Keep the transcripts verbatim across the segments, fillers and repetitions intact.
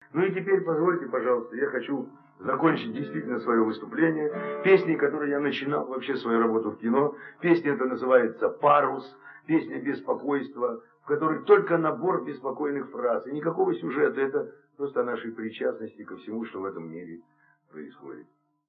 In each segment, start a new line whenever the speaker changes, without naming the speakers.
Ну и теперь позвольте, пожалуйста, я хочу закончить действительно свое выступление песней, которой я начинал вообще свою работу в кино. Песня эта называется «Парус», песня беспокойства, в которой только набор беспокойных фраз и никакого сюжета. Это просто о нашей причастности ко всему, что в этом мире происходит.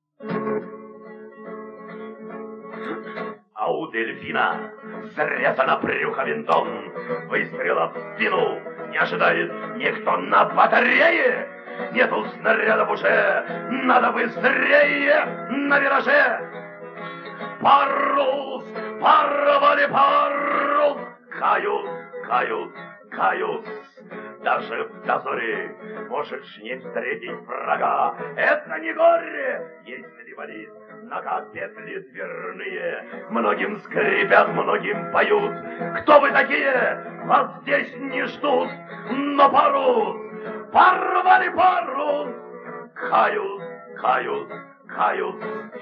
А у дельфина срезано брюхо винтом, выстрела в спину не ожидает никто на батарее. Нету снарядов уже, надо быстрее на вираже. Парус, порвали парус, кают, кают, кают. Даже в дозоре можешь не встретить врага. Это не горе, если болит нога, петли дверные. Многим скрипят, многим поют. Кто вы такие? Вас здесь не ждут. Но парус, порвали парус, кают, кают, кают.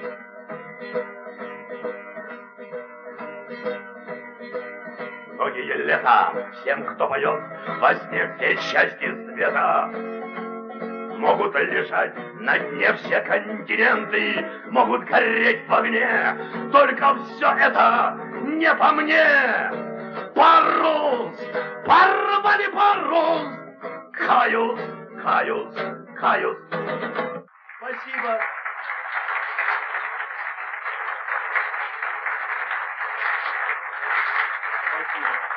Многие лета всем, кто поет во сне все части света, могут лежать на дне все континенты, могут гореть в огне. Только все это не по мне. Парус, порвали парус, кают, кают, кают.
Спасибо. Спасибо.